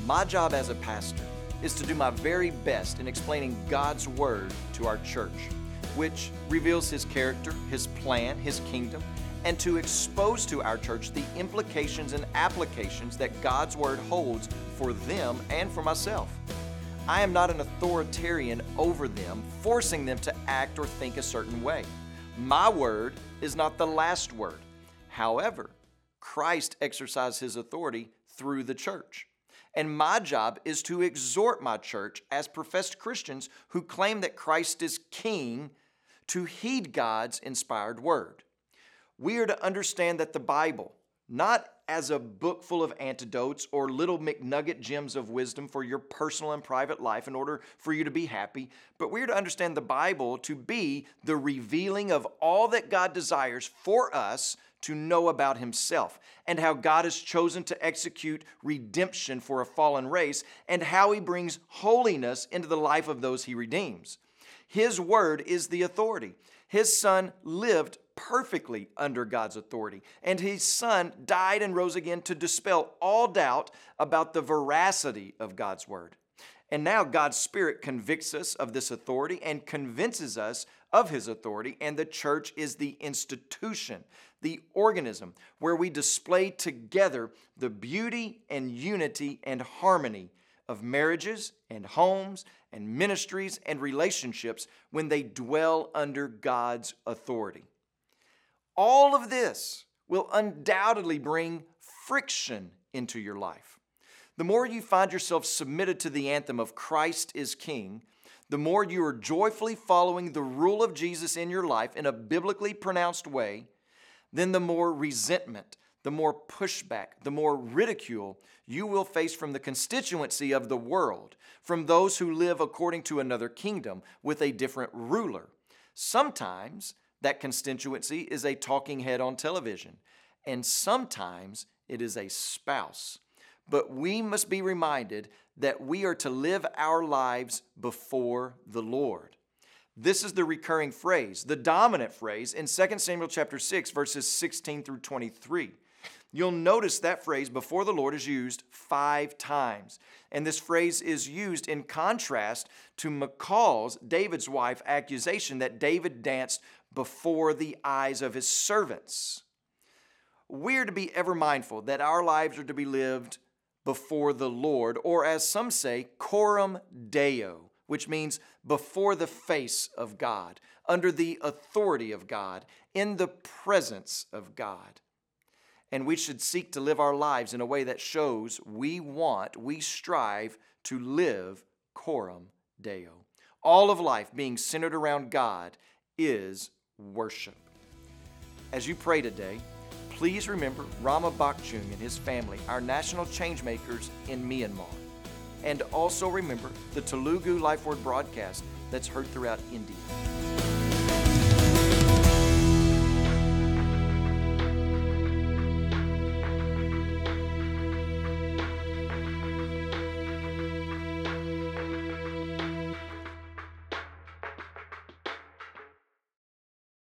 My job as a pastor is to do my very best in explaining God's Word to our church, which reveals His character, His plan, His kingdom, and to expose to our church the implications and applications that God's Word holds for them and for myself. I am not an authoritarian over them, forcing them to act or think a certain way. My word is not the last word. However, Christ exercised His authority through the church. And my job is to exhort my church as professed Christians who claim that Christ is King to heed God's inspired word. We are to understand that the Bible, not as a book full of antidotes or little McNugget gems of wisdom for your personal and private life in order for you to be happy, but we are to understand the Bible to be the revealing of all that God desires for us to know about Himself, and how God has chosen to execute redemption for a fallen race, and how He brings holiness into the life of those He redeems. His word is the authority. His Son lived perfectly under God's authority, and His Son died and rose again to dispel all doubt about the veracity of God's word. And now God's Spirit convicts us of this authority and convinces us of His authority, and the church is the institution, the organism where we display together the beauty and unity and harmony of marriages and homes and ministries and relationships when they dwell under God's authority. All of this will undoubtedly bring friction into your life. The more you find yourself submitted to the anthem of Christ is King, the more you are joyfully following the rule of Jesus in your life in a biblically pronounced way, then the more resentment, the more pushback, the more ridicule you will face from the constituency of the world, from those who live according to another kingdom with a different ruler. Sometimes that constituency is a talking head on television, and sometimes it is a spouse. But we must be reminded that we are to live our lives before the Lord. This is the recurring phrase, the dominant phrase in 2 Samuel chapter 6, verses 16 through 23. You'll notice that phrase, before the Lord, is used 5 times. And this phrase is used in contrast to Michal's, David's wife, accusation that David danced before the eyes of his servants. We're to be ever mindful that our lives are to be lived before the Lord, or as some say, coram Deo, which means before the face of God, under the authority of God, in the presence of God. And we should seek to live our lives in a way that shows we strive to live coram Deo. All of life being centered around God is worship. As you pray today, please remember Rama Bakchung and his family, our national changemakers in Myanmar. And also remember the Telugu Life Word broadcast that's heard throughout India.